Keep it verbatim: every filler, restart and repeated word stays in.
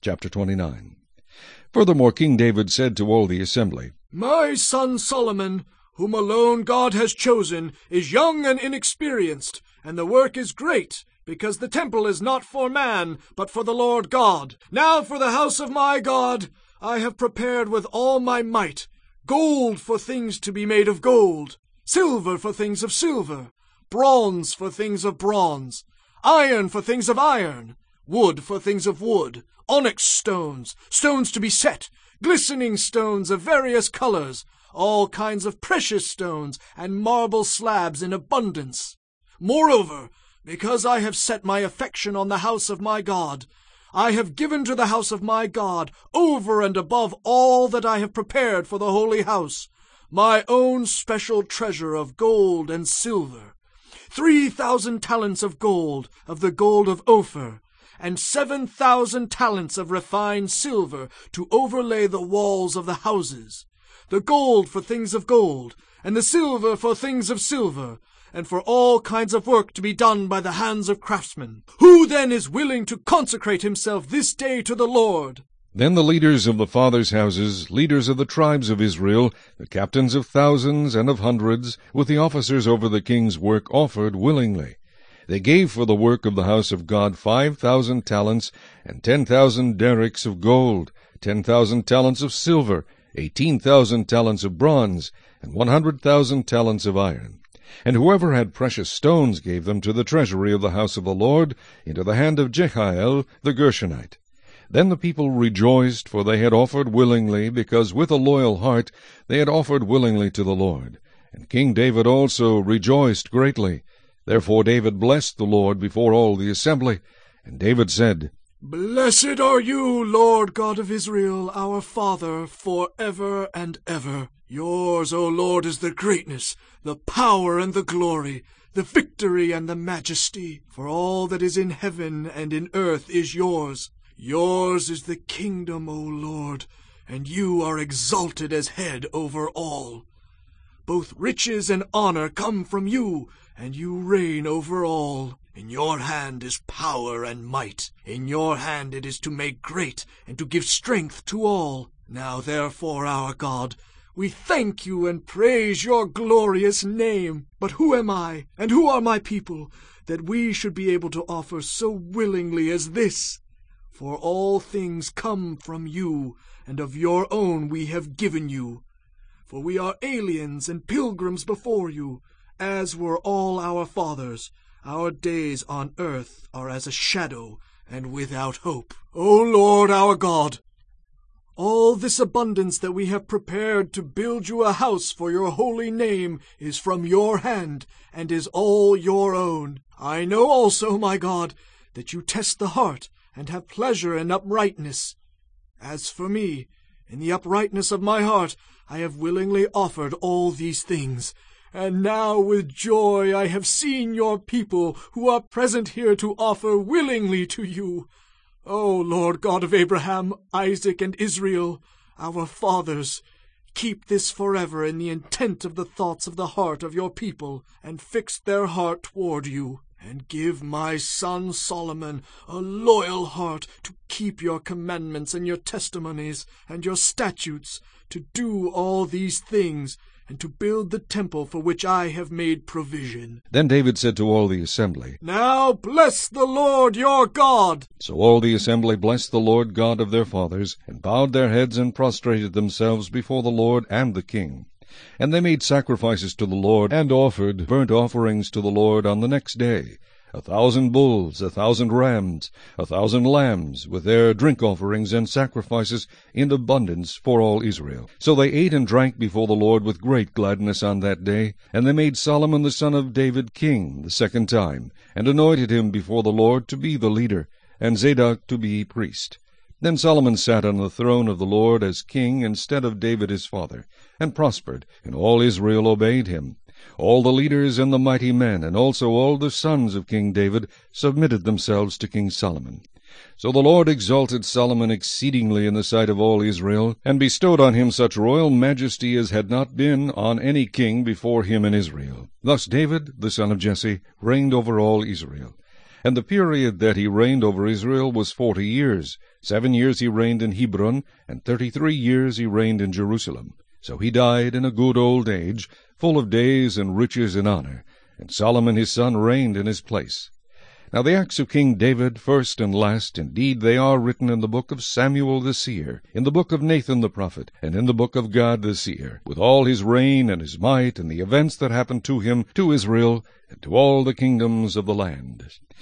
Chapter twenty-nine. Furthermore King David said to all the assembly, My son Solomon, whom alone God has chosen, is young and inexperienced, and the work is great, because the temple is not for man, but for the Lord God. Now for the house of my God I have prepared with all my might gold for things to be made of gold, silver for things of silver, bronze for things of bronze, iron for things of iron, wood for things of wood, onyx stones, stones to be set, glistening stones of various colors, all kinds of precious stones, and marble slabs in abundance. Moreover, because I have set my affection on the house of my God, I have given to the house of my God, over and above all that I have prepared for the holy house, my own special treasure of gold and silver, three thousand talents of gold, of the gold of Ophir, and seven thousand talents of refined silver, to overlay the walls of the houses, the gold for things of gold, and the silver for things of silver, and for all kinds of work to be done by the hands of craftsmen. Who then is willing to consecrate himself this day to the Lord? Then the leaders of the fathers' houses, leaders of the tribes of Israel, the captains of thousands and of hundreds, with the officers over the king's work, offered willingly. They gave for the work of the house of God five thousand talents, and ten thousand derricks of gold, ten thousand talents of silver, eighteen thousand talents of bronze, and one hundred thousand talents of iron. And whoever had precious stones gave them to the treasury of the house of the Lord, into the hand of Jehiel the Gershonite. Then the people rejoiced, for they had offered willingly, because with a loyal heart they had offered willingly to the Lord. And King David also rejoiced greatly. Therefore David blessed the Lord before all the assembly. And David said, Blessed are you, Lord God of Israel, our Father, for ever and ever. Yours, O Lord, is the greatness, the power and the glory, the victory and the majesty. For all that is in heaven and in earth is yours. Yours is the kingdom, O Lord, and you are exalted as head over all. Both riches and honor come from you, and you reign over all. In your hand is power and might. In your hand it is to make great, and to give strength to all. Now therefore, our God, we thank you and praise your glorious name. But who am I, and who are my people, that we should be able to offer so willingly as this? For all things come from you, and of your own we have given you. For we are aliens and pilgrims before you, as were all our fathers. Our days on earth are as a shadow, and without hope. O Lord our God, all this abundance that we have prepared to build you a house for your holy name is from your hand, and is all your own. I know also, my God, that you test the heart, and have pleasure in uprightness. As for me, in the uprightness of my heart, I have willingly offered all these things. And now with joy I have seen your people, who are present here, to offer willingly to you. O Lord God of Abraham, Isaac, and Israel, our fathers, keep this forever in the intent of the thoughts of the heart of your people, and fix their heart toward you. And give my son Solomon a loyal heart to keep your commandments and your testimonies and your statutes, to do all these things, and to build the temple for which I have made provision. Then David said to all the assembly, Now bless the Lord your God. So all the assembly blessed the Lord God of their fathers, and bowed their heads and prostrated themselves before the Lord and the king. And they made sacrifices to the Lord, and offered burnt offerings to the Lord on the next day, a thousand bulls, a thousand rams, a thousand lambs, with their drink offerings and sacrifices in abundance for all Israel. So they ate and drank before the Lord with great gladness on that day. And they made Solomon the son of David king the second time, and anointed him before the Lord to be the leader, and Zadok to be priest. Then Solomon sat on the throne of the Lord as king instead of David his father, and prospered, and all Israel obeyed him. All the leaders and the mighty men, and also all the sons of King David, submitted themselves to King Solomon. So the Lord exalted Solomon exceedingly in the sight of all Israel, and bestowed on him such royal majesty as had not been on any king before him in Israel. Thus David, the son of Jesse, reigned over all Israel. And the period that he reigned over Israel was forty years, Seven years he reigned in Hebron, and thirty-three years he reigned in Jerusalem. So he died in a good old age, full of days and riches and honor. And Solomon his son reigned in his place. Now the acts of King David, first and last, indeed they are written in the book of Samuel the seer, in the book of Nathan the prophet, and in the book of Gad the seer, with all his reign and his might, and the events that happened to him, to Israel, and to all the kingdoms of the land.